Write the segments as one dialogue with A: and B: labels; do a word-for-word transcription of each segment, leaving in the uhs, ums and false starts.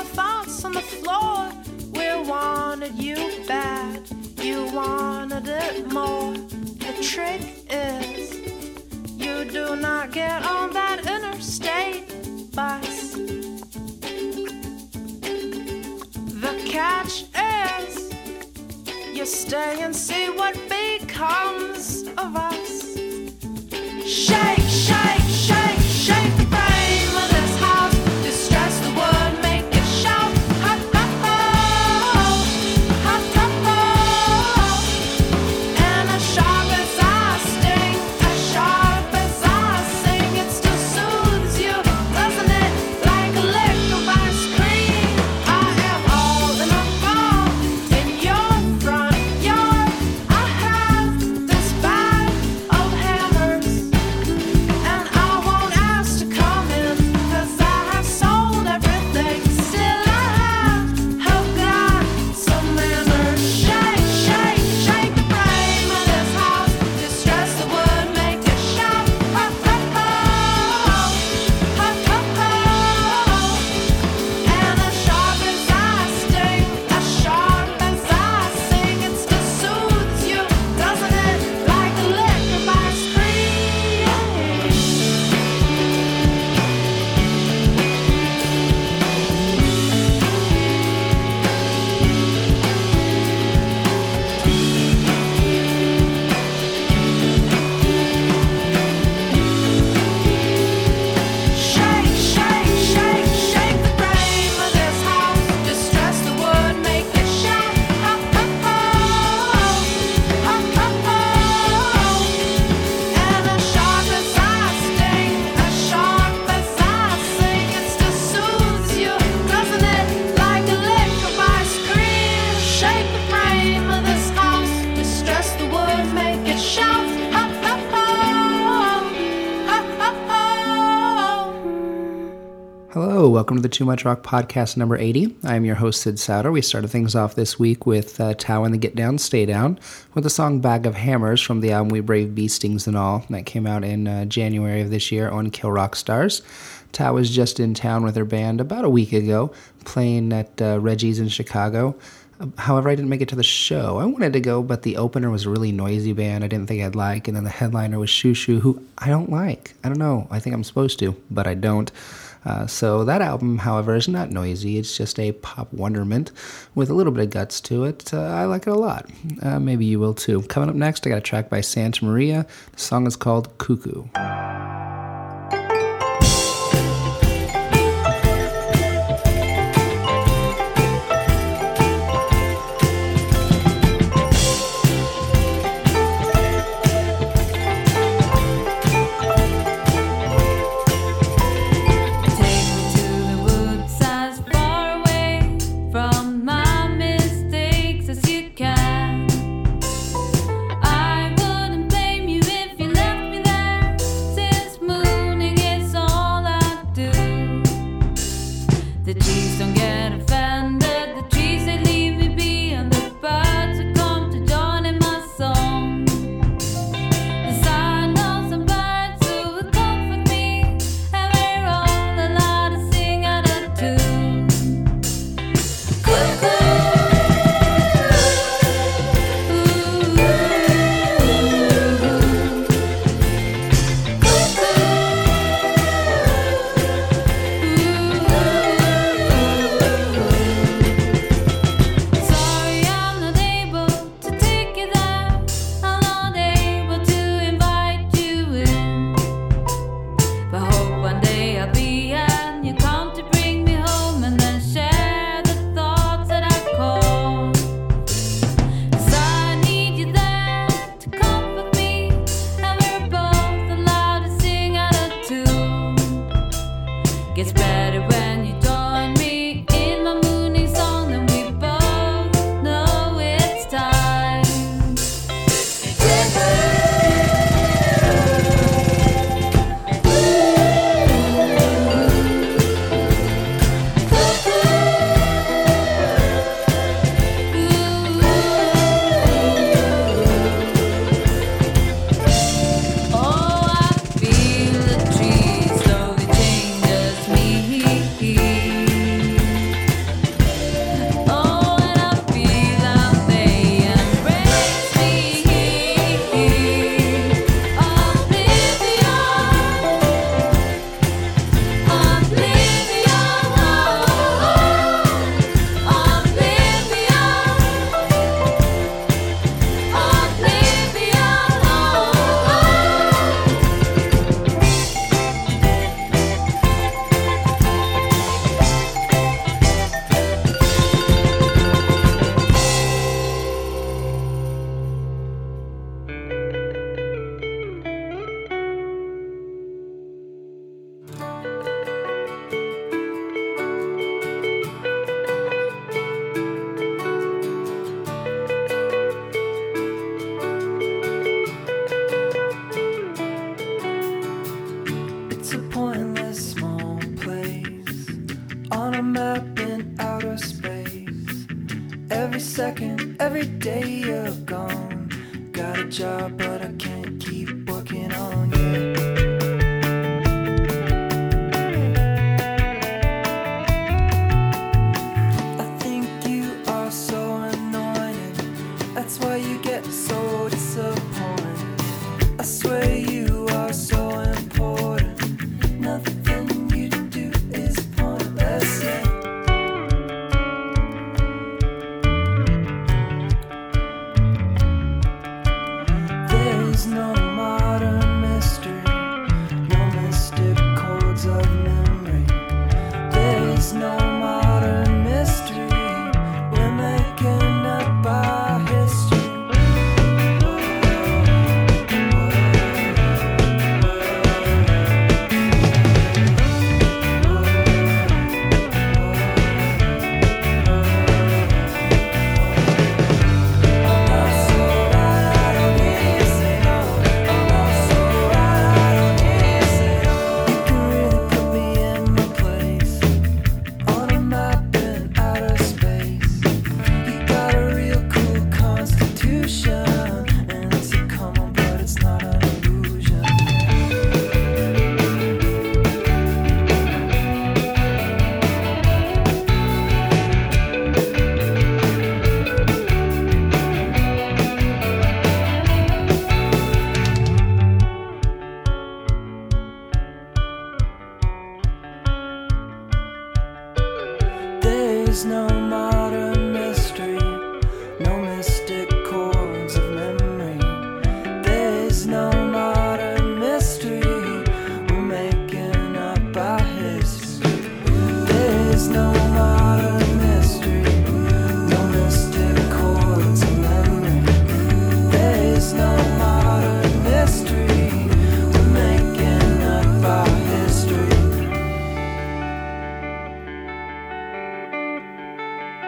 A: thoughts on the floor. We wanted you bad, you wanted it more. The trick is, you do not get on that interstate bus. The catch is, you stay and see what becomes of us. Shake, shake, shake, shake the frame of this house. Distress the word, make it shout. Ha, ha, ha, ha, ha, ha. And as sharp as I sting, as sharp as I sing, it still soothes you, doesn't it? Like a lick of ice cream. I am all in a ball in your front yard. I have this bag of hammers, and I won't ask to come in, 'cause I have sold everything. Still I have, have got some manners. Shake, shake, shake the frame of this house. Distress the wood, make it shout. Ha, ha, ha, ha, ha, ha. And as sharp as I sting, as sharp as I sing, it still soothes you, doesn't it? Like a lick of ice cream. Shake, shake, shake, shake the frame of this house. Distress the wood, make it shout. Ha, ha, ha, ha, ha, ha. And as sharp as I sting, as sharp as I sing, it still soothes you, doesn't it? Like a lick of ice cream. Shake the frame of this house. Distress the wood, make it shout. Ha, ha, ha, ha, ha, ha.
B: Hello, welcome to the Too Much Rock podcast number eighty. I'm your host, Sid Souter. We started things off this week with uh, Tao and the Get Down, Stay Down, with the song Bag of Hammers from the album We Brave Beastings and All. That came out in uh, January of this year on Kill Rock Stars. Tao was just in town with her band about a week ago, playing at uh, Reggie's in Chicago. Uh, However, I didn't make it to the show. I wanted to go, but the opener was a really noisy band I didn't think I'd like, and then the headliner was Shoo Shoo, who I don't like. I don't know. I think I'm supposed to, but I don't. Uh, so that album, however, is not noisy. It's just a pop wonderment with a little bit of guts to it. Uh, I like it a lot. Uh, maybe you will too. Coming up next, I got a track by Santa Maria. The song is called Cuckoo.
C: Take me to the woods as far away from my mistakes as you can. I wouldn't blame you if you left me there, since mooning is all I do. The trees don't get offended, the trees they leave me be, and the birds that come to join in my song. Yes, I know some birds who will comfort me, and we're all allowed to sing out of tune. Cuckoo, cuckoo,
D: on a map in outer space. Every second, every day you're gone. Got a job, but I can't keep working on you. I think you are so annoying. That's why you get so disappointed. I swear you are so important. Nothing you do is pointless yet. There's no modern mystery, no mystic codes of memory. There's no modern mystery, we're making up our history. There's no modern mystery, no mystic chords of memory. There's no modern mystery, we're making up our history. There's no modern mystery, no mystic chords of memory. There's no modern mystery, we're making up our history.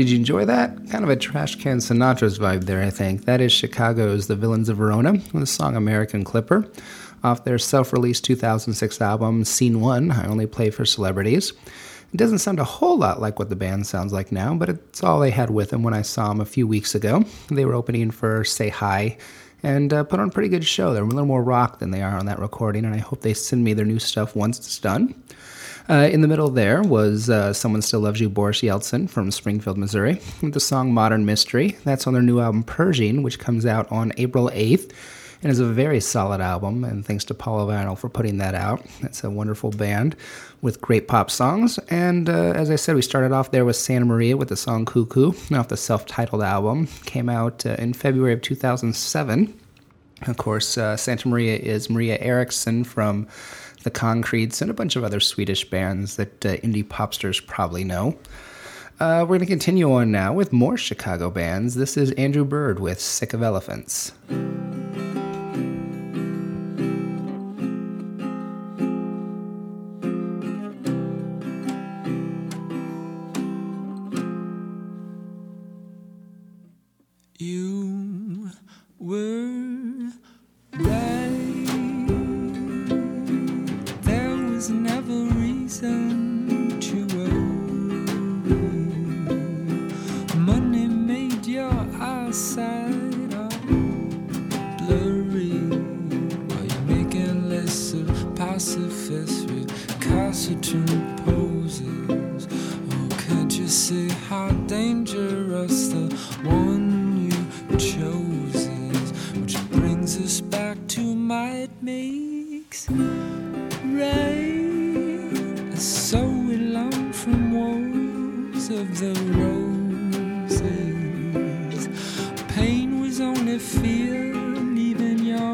B: Did you enjoy that? Kind of a Trash Can Sinatra's vibe there, I think. That is Chicago's The Villains of Verona with the song American Clipper off their self-released two thousand six album, Scene one, I Only Play for Celebrities. It doesn't sound a whole lot like what the band sounds like now, but it's all they had with them when I saw them a few weeks ago. They were opening for Say Hi and uh, put on a pretty good show. They're a little more rock than they are on that recording, and I hope they send me their new stuff once it's done. Uh, in the middle there was uh, Someone Still Loves You, Boris Yeltsin from Springfield, Missouri, with the song Modern Mystery. That's on their new album Pershing, which comes out on April eighth. And is a very solid album, and thanks to Paula Vinyl for putting that out. That's a wonderful band with great pop songs. And uh, as I said, we started off there with Santa Maria with the song Cuckoo off the self-titled album. Came out uh, in February of two thousand seven. Of course, uh, Santa Maria is Maria Eriksson from The Concretes and a bunch of other Swedish bands that uh, indie popsters probably know. Uh, we're going to continue on now with more Chicago bands. This is Andrew Bird with Sick of Elephants.
D: You were right. There was never reason to worry. Money made your eyesight all blurry while you're making less of pacifist recalcitrant poses. Oh, can't you see how dangerous the one chose is, which brings us back to might makes right. So we learn from woes of the roses. Pain was only fear leaving your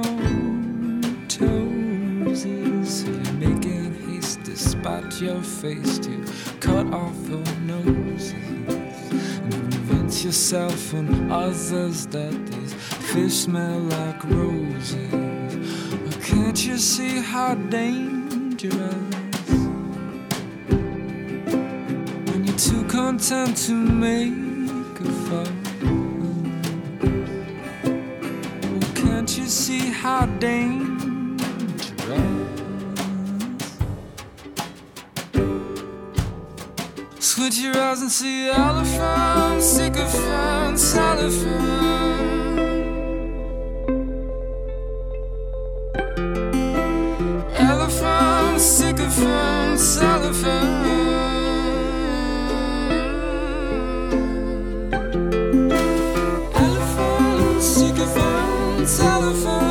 D: toes. So you're making haste despite your face to cut off your noses. Convince yourself and others that these fish smell like roses. Well, can't you see how dangerous when you're too content to make a fuss? Well, can't you see how dangerous? Squint your eyes and see elephants, sycophants, elephants. Elephants, sycophants, elephants. Elephants, sycophants, elephants.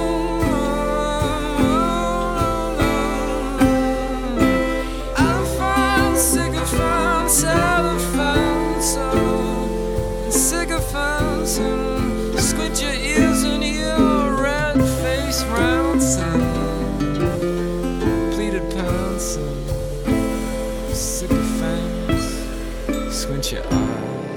D: Squint your ears and hear a red face round sound, pleated pants and sycophants. Squint your eyes.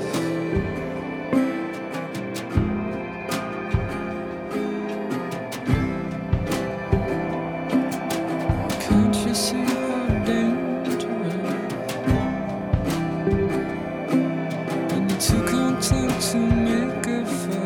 D: Can't you see how dangerous when you're too content to make a fuss?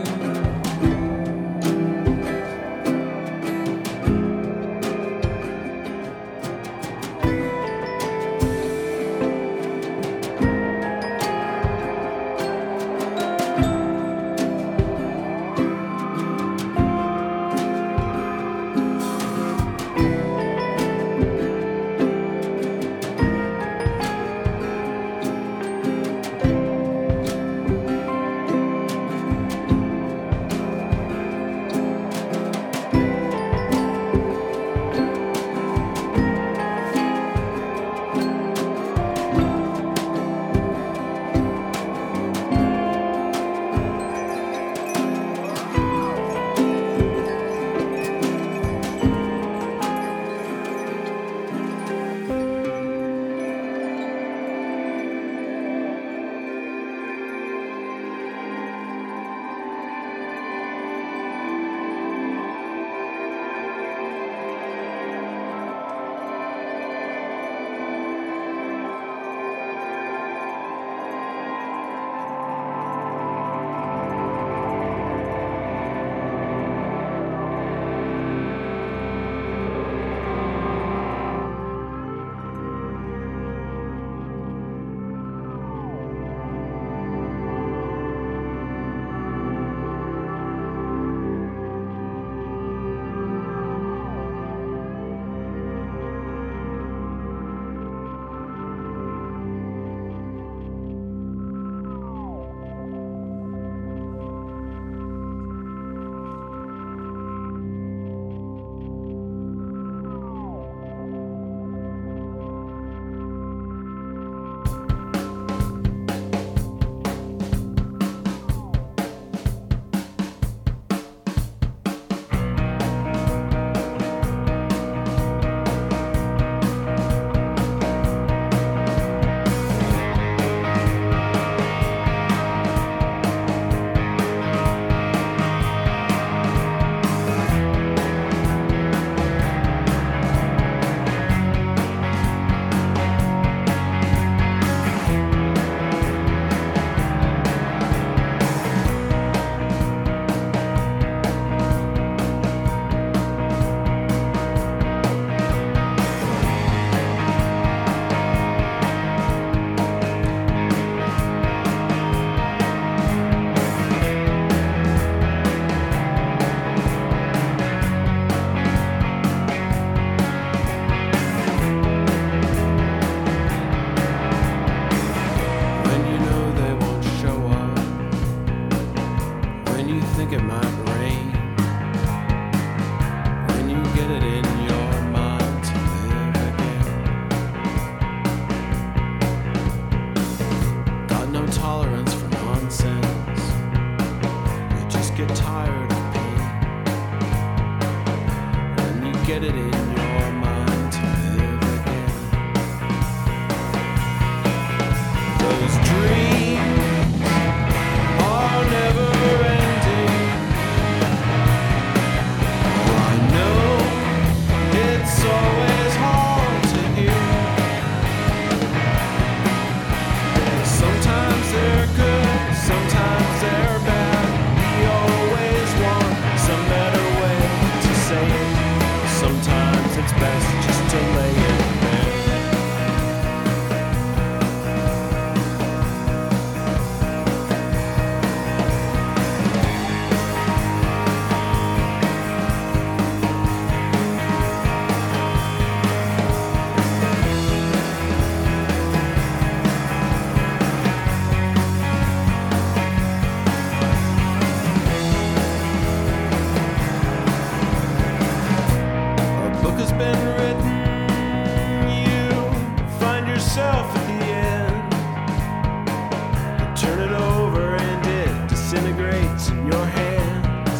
E: yourself at the end. You turn it over and it disintegrates in your hands.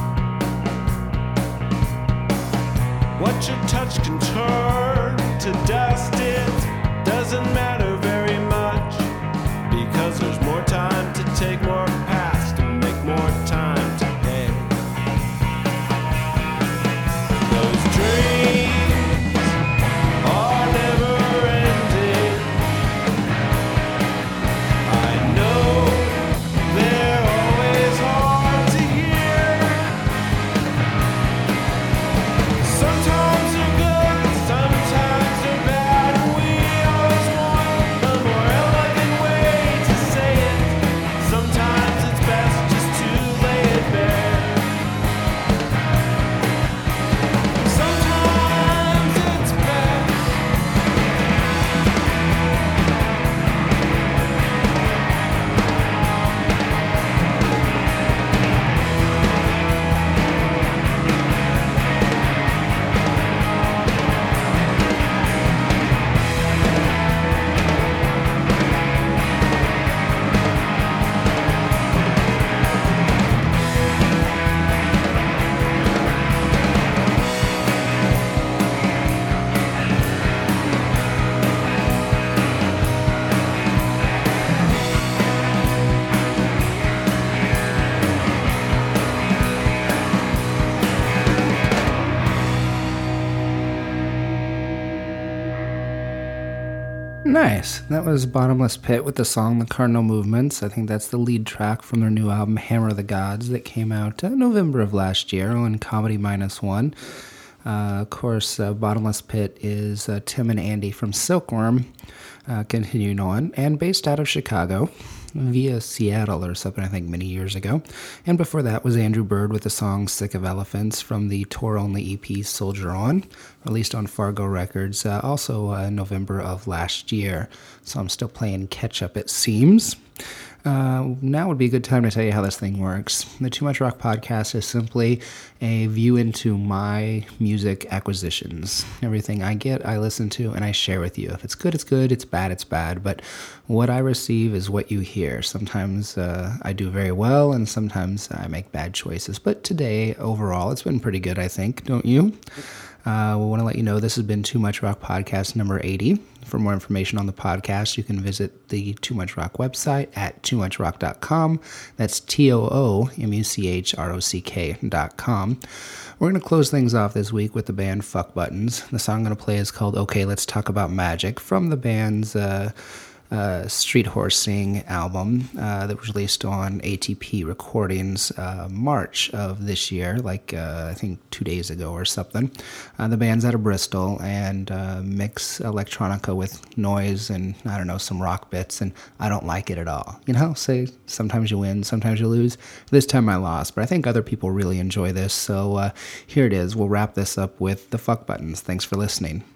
E: What you touch can turn to dust. It doesn't matter very much, because there's more time to take more past and make more time today. Those dreams are never ending. I know they're always hard to hear. Sometimes they're good, sometimes they're bad, and we always want a more elegant way to say it. Sometimes it's best just to lay it bare. Sometimes it's best.
B: Nice. That was Bottomless Pit with the song The Cardinal Movements. I think that's the lead track from their new album Hammer of the Gods that came out uh, November of last year on Comedy Minus One. Uh, of course, uh, Bottomless Pit is uh, Tim and Andy from Silkworm, uh, continuing on, and based out of Chicago via Seattle or something, I think, many years ago. And before that was Andrew Bird with the song Sick of Elephants from the tour-only E P Soldier On, released on Fargo Records, uh, also uh, November of last year. So I'm still playing catch-up, it seems. Uh, now would be a good time to tell you how this thing works. The Too Much Rock podcast is simply a view into my music acquisitions. Everything I get, I listen to, and I share with you. If it's good, it's good. It's bad, it's bad. But what I receive is what you hear. Sometimes uh, I do very well, and sometimes I make bad choices. But today, overall, it's been pretty good, I think. Don't you? Uh, we want to let you know this has been Too Much Rock Podcast number eighty. For more information on the podcast, you can visit the Too Much Rock website at too much rock dot com. That's T O O M U C H R O C K dot com. We're going to close things off this week with the band Fuck Buttons. The song I'm going to play is called Okay, Let's Talk About Magic from the band's uh, uh, Street Horsing album uh, that was released on A T P Recordings uh, March of this year, like uh, I think two days ago or something. Uh, the band's out of Bristol and uh, mix electronica with noise and, I don't know, some rock bits, and I don't like it at all. You know, say sometimes you win, sometimes you lose. This time I lost, but I think other people really enjoy this, so uh, here it is. We'll wrap this up with the Fuck Buttons. Thanks for listening.